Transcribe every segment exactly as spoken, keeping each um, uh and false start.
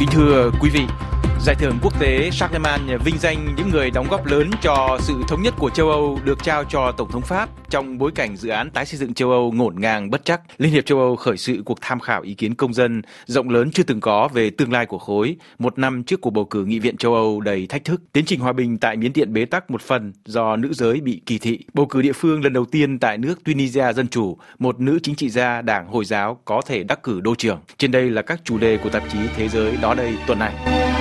Kính thưa quý vị, Giải thưởng quốc tế Charlemagne vinh danh những người đóng góp lớn cho sự thống nhất của châu Âu được trao cho Tổng thống Pháp trong bối cảnh dự án tái xây dựng châu Âu ngổn ngang bất trắc. Liên hiệp châu Âu khởi sự cuộc tham khảo ý kiến công dân rộng lớn chưa từng có về tương lai của khối, một năm trước cuộc bầu cử nghị viện châu Âu đầy thách thức. Tiến trình hòa bình tại Miến Điện bế tắc một phần do nữ giới bị kỳ thị. Bầu cử địa phương lần đầu tiên tại nước Tunisia Dân Chủ, một nữ chính trị gia Đảng Hồi giáo có thể đắc cử đô trưởng. Trên đây là các chủ đề của tạp chí Thế giới đó đây tuần này.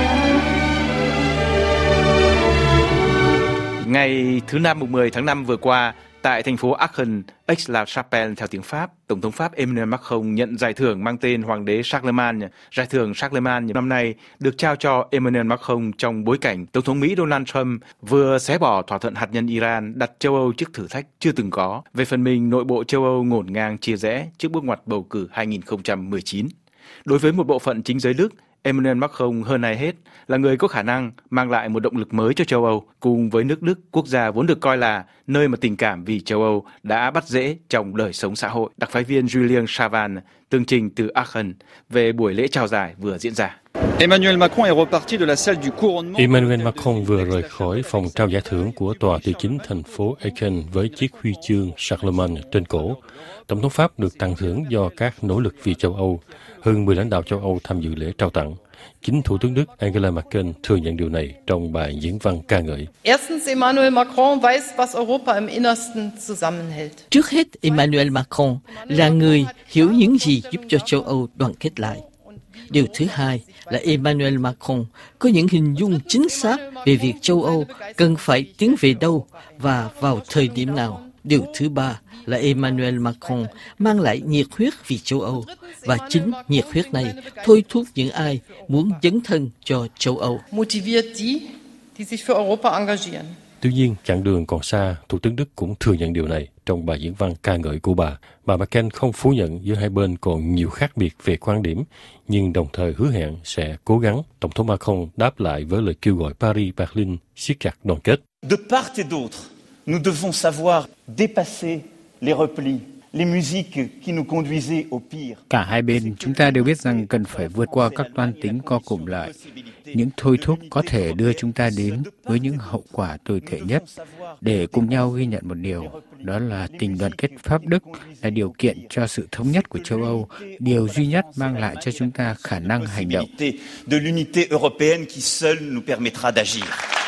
Ngày thứ Năm mùng mười tháng năm vừa qua, tại thành phố Aachen, Aix-la-Chapelle theo tiếng Pháp, Tổng thống Pháp Emmanuel Macron nhận giải thưởng mang tên Hoàng đế Charlemagne. Giải thưởng Charlemagne năm nay được trao cho Emmanuel Macron trong bối cảnh Tổng thống Mỹ Donald Trump vừa xé bỏ thỏa thuận hạt nhân Iran, đặt châu Âu trước thử thách chưa từng có. Về phần mình, nội bộ châu Âu ngổn ngang chia rẽ trước bước ngoặt bầu cử hai không một chín. Đối với một bộ phận chính giới Đức, Emmanuel Macron hơn ai hết là người có khả năng mang lại một động lực mới cho châu Âu, cùng với nước Đức, quốc gia vốn được coi là nơi mà tình cảm vì châu Âu đã bắt rễ trong đời sống xã hội. Đặc phái viên Julien Chavan tường trình từ Aachen về buổi lễ trao giải vừa diễn ra. Emmanuel Macron est reparti de la salle du couronnement. Emmanuel Macron vừa rời khỏi phòng trao giải thưởng của tòa thị chính thành phố Aachen với chiếc huy chương Charlemagne trên cổ. Tổng thống Pháp được tặng thưởng do các nỗ lực vì châu Âu. Hơn mười lãnh đạo châu Âu tham dự lễ trao tặng. Chính Thủ tướng Đức Angela Merkel thừa nhận điều này trong bài diễn văn ca ngợi. Erstens, Emmanuel Macron weiß, was Europa im Innersten zusammenhält. Trước hết, Emmanuel Macron là người hiểu những gì giúp cho châu Âu đoàn kết lại. Điều thứ hai là Emmanuel Macron có những hình dung chính xác về việc châu Âu cần phải tiến về đâu và vào thời điểm nào. Điều thứ ba là Emmanuel Macron mang lại nhiệt huyết vì châu Âu, và chính nhiệt huyết này thôi thúc những ai muốn dấn thân cho châu Âu. Motiviert die, die sich für Europa engagieren. Tuy nhiên, chặng đường còn xa, Thủ tướng Đức cũng thừa nhận điều này trong bài diễn văn ca ngợi của bà. Bà Merkel không phủ nhận giữa hai bên còn nhiều khác biệt về quan điểm, nhưng đồng thời hứa hẹn sẽ cố gắng. Tổng thống Macron đáp lại với lời kêu gọi Paris-Berlin siết chặt đoàn kết. De part et d'autre, nous devons savoir dépasser les replis, les musiques qui nous conduisaient au pire. Cả hai bên chúng ta đều biết rằng cần phải vượt qua các toan tính co cụm lại, những thôi thúc có thể đưa chúng ta đến với những hậu quả tồi tệ nhất, để cùng nhau ghi nhận một điều, đó là tình đoàn kết Pháp-Đức là điều kiện cho sự thống nhất của châu Âu, điều duy nhất mang lại cho chúng ta khả năng hành động. De l'unité européenne qui seule nous permettra d'agir.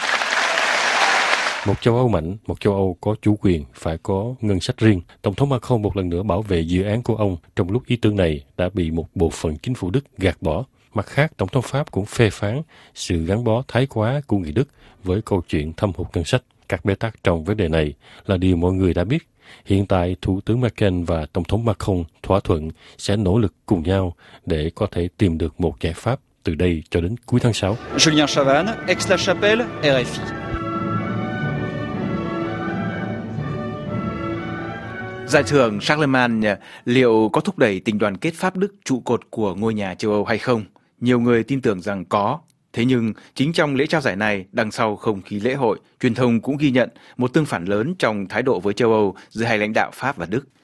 Một châu Âu mạnh, một châu Âu có chủ quyền, phải có ngân sách riêng. Tổng thống Macron một lần nữa bảo vệ dự án của ông trong lúc ý tưởng này đã bị một bộ phận chính phủ Đức gạt bỏ. Mặt khác, Tổng thống Pháp cũng phê phán sự gắn bó thái quá của người Đức với câu chuyện thâm hụt ngân sách. Các bế tắc trong vấn đề này là điều mọi người đã biết. Hiện tại, Thủ tướng Merkel và Tổng thống Macron thỏa thuận sẽ nỗ lực cùng nhau để có thể tìm được một giải pháp từ đây cho đến cuối tháng sáu. Julien Chavan, Aix-la-Chapelle, R F I. Giải thưởng Charlemagne liệu có thúc đẩy tình đoàn kết Pháp-Đức trụ cột của ngôi nhà châu Âu hay không? Nhiều người tin tưởng rằng có. Thế nhưng, chính trong lễ trao giải này, đằng sau không khí lễ hội, truyền thông cũng ghi nhận một tương phản lớn trong thái độ với châu Âu giữa hai lãnh đạo Pháp và Đức.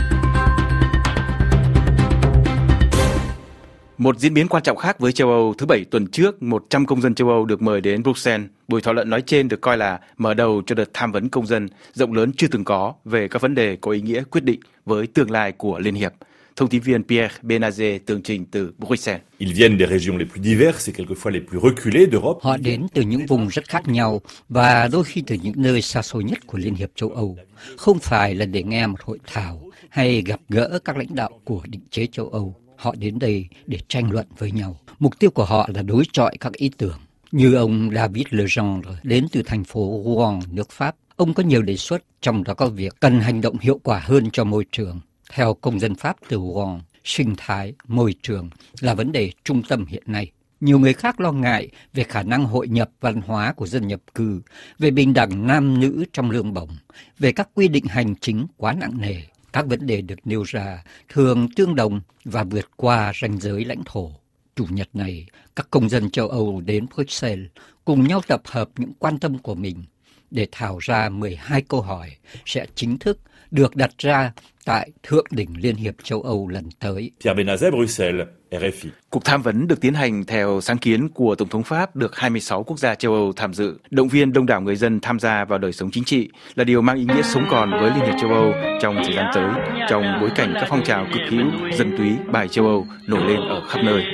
Một diễn biến quan trọng khác với châu Âu, thứ Bảy tuần trước, một trăm công dân châu Âu được mời đến Bruxelles. Buổi thảo luận nói trên được coi là mở đầu cho đợt tham vấn công dân rộng lớn chưa từng có về các vấn đề có ý nghĩa quyết định với tương lai của Liên hiệp. Thông tin viên Pierre Benazet tường trình từ Bruxelles. Ils viennent des régions les plus diverses et quelquefois les plus reculées d'Europe. Họ đến từ những vùng rất khác nhau và đôi khi từ những nơi xa xôi nhất của Liên hiệp châu Âu. Không phải là để nghe một hội thảo hay gặp gỡ các lãnh đạo của định chế châu Âu. Họ đến đây để tranh luận với nhau. Mục tiêu của họ là đối chọi các ý tưởng. Như ông David Legendre đến từ thành phố Rouen, nước Pháp. Ông có nhiều đề xuất, trong đó có việc cần hành động hiệu quả hơn cho môi trường. Theo công dân Pháp từ Rouen, sinh thái, môi trường là vấn đề trung tâm hiện nay. Nhiều người khác lo ngại về khả năng hội nhập văn hóa của dân nhập cư, về bình đẳng nam nữ trong lương bổng, về các quy định hành chính quá nặng nề. Các vấn đề được nêu ra thường tương đồng và vượt qua ranh giới lãnh thổ. Chủ nhật này, các công dân châu Âu đến Bruxelles cùng nhau tập hợp những quan tâm của mình để thảo ra mười hai câu hỏi sẽ chính thức được đặt ra tại Thượng đỉnh Liên hiệp châu Âu lần tới. Pierre Benazet, Bruxelles, R F I. Cuộc tham vấn được tiến hành theo sáng kiến của Tổng thống Pháp, được hai mươi sáu quốc gia châu Âu tham dự. Động viên đông đảo người dân tham gia vào đời sống chính trị là điều mang ý nghĩa sống còn với Liên hiệp châu Âu trong thời gian tới, trong bối cảnh các phong trào cực hữu, dân túy, bài châu Âu nổi lên ở khắp nơi.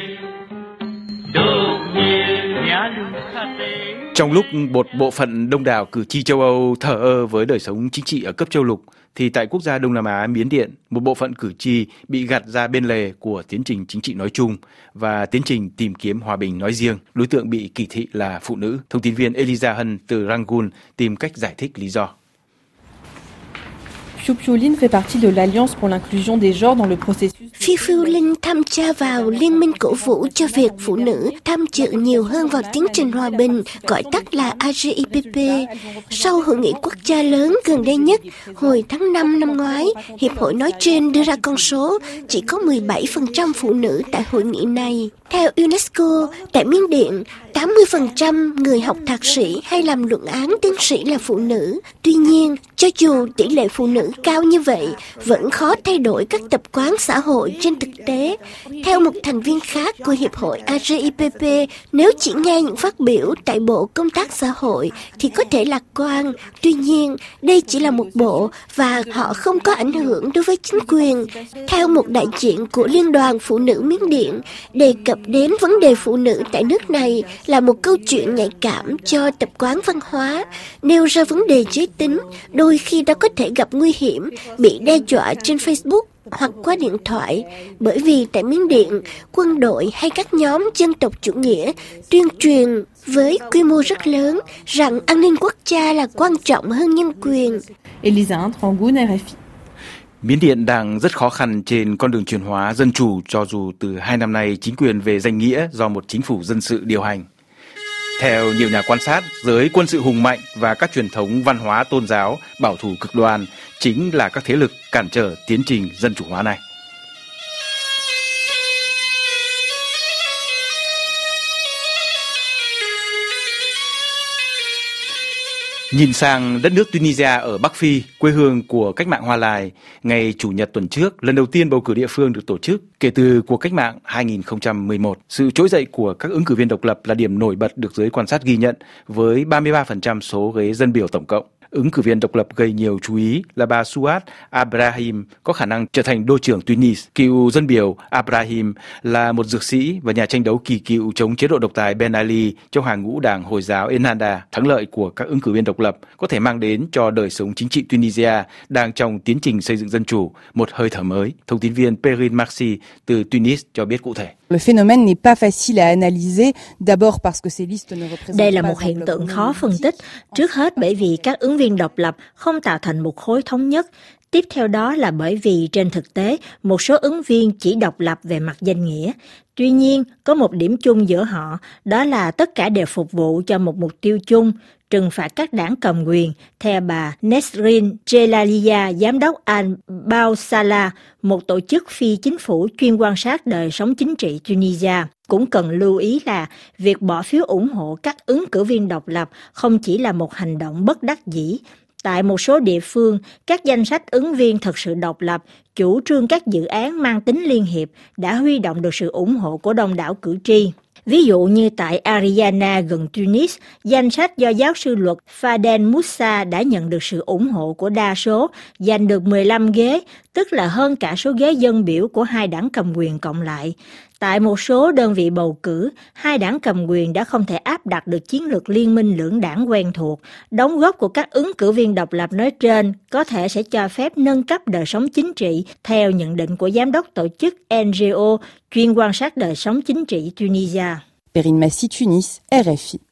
Trong lúc một bộ phận đông đảo cử tri châu Âu thờ ơ với đời sống chính trị ở cấp châu lục, thì tại quốc gia Đông Nam Á Miến Điện, một bộ phận cử tri bị gạt ra bên lề của tiến trình chính trị nói chung và tiến trình tìm kiếm hòa bình nói riêng. Đối tượng bị kỳ thị là phụ nữ. Thông tin viên Eliza Hân từ Rangoon tìm cách giải thích lý do. Phiêu Phiêu Linh fait partie de l'Alliance pour l'inclusion des genres dans le processus. Phiêu Phiêu Linh tham gia vào Liên minh cổ vũ cho việc phụ nữ tham dự nhiều hơn vào tiến trình hòa bình, gọi tắt là A G I P P. Sau hội nghị quốc gia lớn gần đây nhất, hồi tháng năm năm ngoái, hiệp hội nói trên đưa ra con số chỉ có mười bảy phần trăm phụ nữ tại hội nghị này. Theo UNESCO, tại Miến Điện, tám mươi phần trăm người học thạc sĩ hay làm luận án tiến sĩ là phụ nữ. Tuy nhiên, cho dù tỷ lệ phụ nữ cao như vậy, vẫn khó thay đổi các tập quán xã hội trên thực tế. Theo một thành viên khác của Hiệp hội A G I P P, nếu chỉ nghe những phát biểu tại Bộ Công tác Xã hội thì có thể lạc quan. Tuy nhiên, đây chỉ là một bộ và họ không có ảnh hưởng đối với chính quyền. Theo một đại diện của Liên đoàn Phụ nữ Miến Điện, đề cập đến vấn đề phụ nữ tại nước này là một câu chuyện nhạy cảm cho tập quán văn hóa, nêu ra vấn đề giới tính, đôi khi đã có thể gặp nguy hiểm, bị đe dọa trên Facebook hoặc qua điện thoại, bởi vì tại Miến Điện, quân đội hay các nhóm dân tộc chủ nghĩa tuyên truyền với quy mô rất lớn rằng an ninh quốc gia là quan trọng hơn nhân quyền. Eliza Hân, Rangoon, R F I. Miến Điện đang rất khó khăn trên con đường chuyển hóa dân chủ, cho dù từ hai năm nay chính quyền về danh nghĩa do một chính phủ dân sự điều hành. Theo nhiều nhà quan sát, giới quân sự hùng mạnh và các truyền thống văn hóa tôn giáo bảo thủ cực đoan chính là các thế lực cản trở tiến trình dân chủ hóa này. Nhìn sang đất nước Tunisia ở Bắc Phi, quê hương của cách mạng Hoa Lài, ngày Chủ nhật tuần trước, lần đầu tiên bầu cử địa phương được tổ chức kể từ cuộc cách mạng hai nghìn không trăm mười một. Sự trỗi dậy của các ứng cử viên độc lập là điểm nổi bật được giới quan sát ghi nhận với ba mươi ba phần trăm số ghế dân biểu tổng cộng. Ứng cử viên độc lập gây nhiều chú ý là bà Souad Abrahim có khả năng trở thành đô trưởng Tunis. Cựu dân biểu Abrahim là một dược sĩ và nhà tranh đấu kỳ cựu chống chế độ độc tài Ben Ali trong hàng ngũ đảng Hồi giáo Ennahda. Thắng lợi của các ứng cử viên độc lập có thể mang đến cho đời sống chính trị Tunisia đang trong tiến trình xây dựng dân chủ một hơi thở mới. Thông tin viên Perrine Marcy từ Tunis cho biết cụ thể. Đây là một hiện tượng khó phân tích, trước hết bởi vì các ứng viên độc lập không tạo thành một khối thống nhất. Tiếp theo đó là bởi vì trên thực tế, một số ứng viên chỉ độc lập về mặt danh nghĩa. Tuy nhiên, có một điểm chung giữa họ, đó là tất cả đều phục vụ cho một mục tiêu chung, trừng phạt các đảng cầm quyền, theo bà Nesrin Jelalia, giám đốc Al-Bawsala, một tổ chức phi chính phủ chuyên quan sát đời sống chính trị Tunisia. Cũng cần lưu ý là việc bỏ phiếu ủng hộ các ứng cử viên độc lập không chỉ là một hành động bất đắc dĩ. Tại một số địa phương, các danh sách ứng viên thực sự độc lập, chủ trương các dự án mang tính liên hiệp đã huy động được sự ủng hộ của đông đảo cử tri. Ví dụ như tại Ariana gần Tunis, danh sách do giáo sư luật Fadel Moussa đã nhận được sự ủng hộ của đa số, giành được mười lăm ghế, tức là hơn cả số ghế dân biểu của hai đảng cầm quyền cộng lại. Tại một số đơn vị bầu cử, hai đảng cầm quyền đã không thể áp đặt được chiến lược liên minh lưỡng đảng quen thuộc. Đóng góp của các ứng cử viên độc lập nói trên có thể sẽ cho phép nâng cấp đời sống chính trị, theo nhận định của giám đốc tổ chức N G O chuyên quan sát đời sống chính trị Tunisia. Perrine Marcy, Tunis, R F I.